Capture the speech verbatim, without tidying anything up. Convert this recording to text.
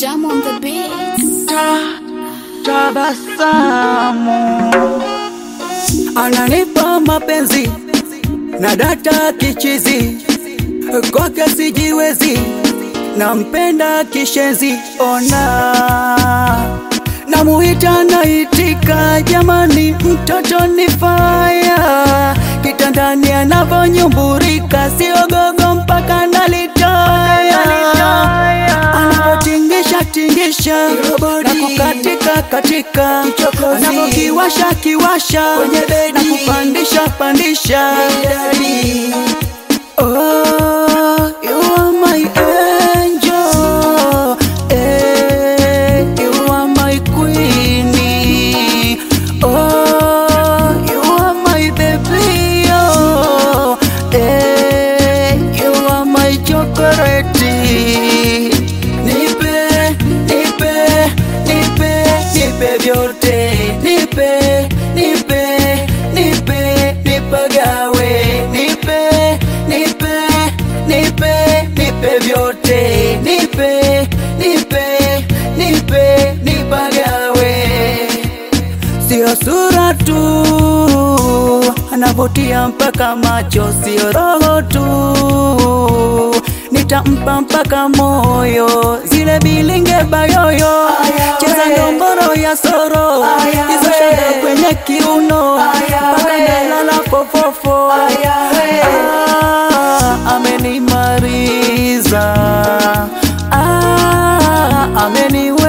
Jam on the beat. Ta, tabasamu ananipa mapenzi na data kichizi, kwake sijiwezi, nampenda kishenzi. Ona namuita naitika, jamani mtoto ni fire, kitandani anavonyumburika, siogogo mpaka nalitaya, anavotingisha tingisha na kukatika katika, anavokiwasha kiwasha na kupandisha pandisha. Oh, you are my angel, eh, you are my queenie. Oh, you are my baby, oh, eh, you are my chocolate. Nipe, nipe, nipe, nipe vyote, nipe, nipe, nipe, nipagawe, nipe, nipe, nipe, nipe vyote, nipe, nipe, nipe, nipagawe. Sio sura tu anavutia mpaka macho, sio roho tu, nitampa mpaka moyo, zile bilinge bayoyo, cheza ndomboro ya soro, hizo shanga kwenye kiuno, mpaka nalala fofofo. Ah, amenimaliza, ah, ameni